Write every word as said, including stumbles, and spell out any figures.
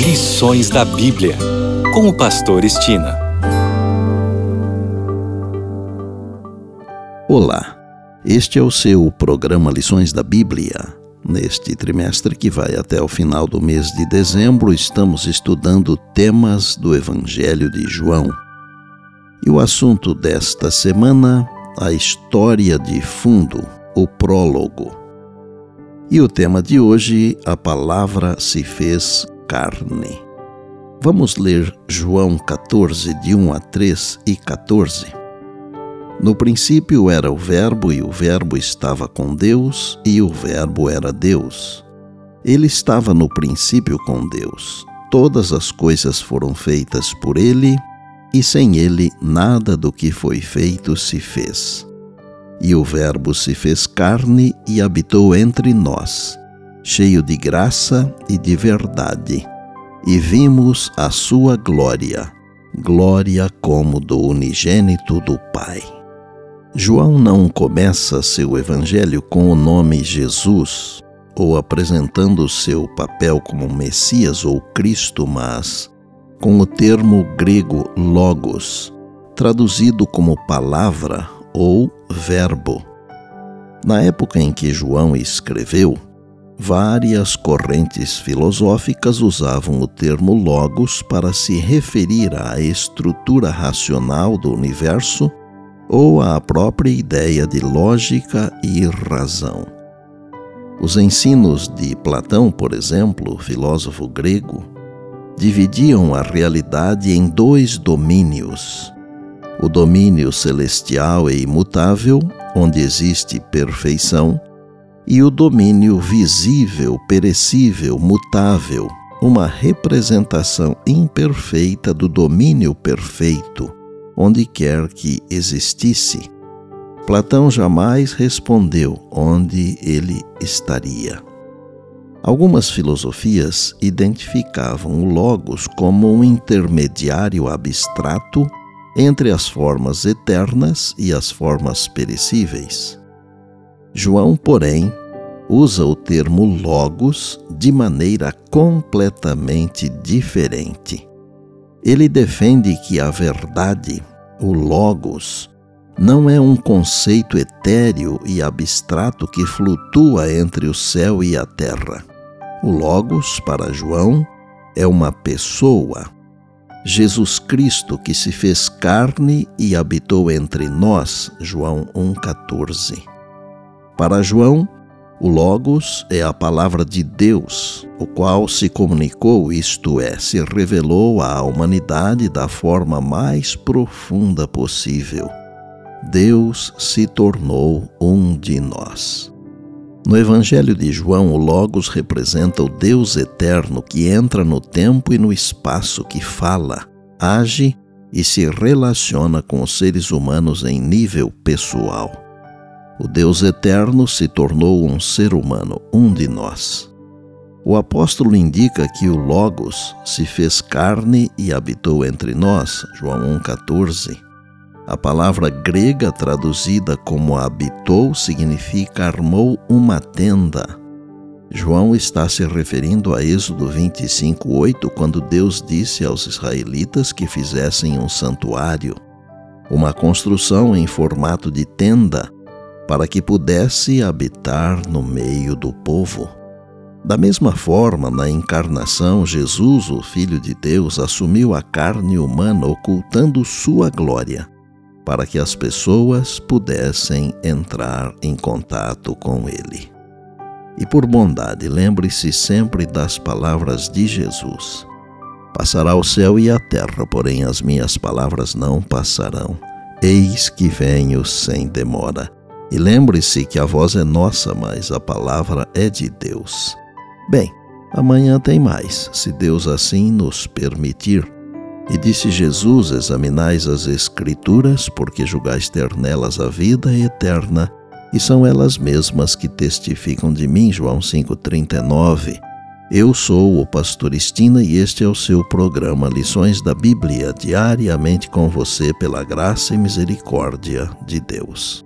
Lições da Bíblia, com o pastor Estina. Olá, este é o seu programa Lições da Bíblia. Neste trimestre que vai até o final do mês de dezembro, estamos estudando temas do Evangelho de João. E o assunto desta semana, a história de fundo, o prólogo. E o tema de hoje, a palavra se fez carne. Vamos ler João catorze, de um a três e catorze. No princípio era o Verbo, e o Verbo estava com Deus, e o Verbo era Deus. Ele estava no princípio com Deus. Todas as coisas foram feitas por ele, e sem ele nada do que foi feito se fez. E o Verbo se fez carne e habitou entre nós, cheio de graça e de verdade, e vimos a sua glória, glória como do unigênito do Pai. João não começa seu evangelho com o nome Jesus, ou apresentando seu papel como Messias ou Cristo, mas com o termo grego logos, traduzido como palavra ou verbo. Na época em que João escreveu, várias correntes filosóficas usavam o termo logos para se referir à estrutura racional do universo ou à própria ideia de lógica e razão. Os ensinos de Platão, por exemplo, filósofo grego, dividiam a realidade em dois domínios: o domínio celestial e imutável, onde existe perfeição, e o domínio visível, perecível, mutável, uma representação imperfeita do domínio perfeito, onde quer que existisse. Platão jamais respondeu onde ele estaria. Algumas filosofias identificavam o Logos como um intermediário abstrato entre as formas eternas e as formas perecíveis. João, porém, usa o termo Logos de maneira completamente diferente. Ele defende que a verdade, o Logos, não é um conceito etéreo e abstrato que flutua entre o céu e a terra. O Logos, para João, é uma pessoa, Jesus Cristo, que se fez carne e habitou entre nós, João um, catorze. Para João, o Logos é a palavra de Deus, o qual se comunicou, isto é, se revelou à humanidade da forma mais profunda possível. Deus se tornou um de nós. No Evangelho de João, o Logos representa o Deus eterno que entra no tempo e no espaço, que fala, age e se relaciona com os seres humanos em nível pessoal. O Deus eterno se tornou um ser humano, um de nós. O apóstolo indica que o Logos se fez carne e habitou entre nós, João um, catorze. A palavra grega traduzida como habitou significa armou uma tenda. João está se referindo a Êxodo vinte e cinco, oito, quando Deus disse aos israelitas que fizessem um santuário, uma construção em formato de tenda, para que pudesse habitar no meio do povo. Da mesma forma, na encarnação, Jesus, o Filho de Deus, assumiu a carne humana, ocultando sua glória, para que as pessoas pudessem entrar em contato com Ele. E por bondade, lembre-se sempre das palavras de Jesus: passará o céu e a terra, porém as minhas palavras não passarão. Eis que venho sem demora. E lembre-se que a voz é nossa, mas a palavra é de Deus. Bem, amanhã tem mais, se Deus assim nos permitir. E disse Jesus: examinais as Escrituras, porque julgais ter nelas a vida eterna, e são elas mesmas que testificam de mim. João cinco, trinta e nove. Eu sou o pastor Estina e este é o seu programa Lições da Bíblia, diariamente com você pela graça e misericórdia de Deus.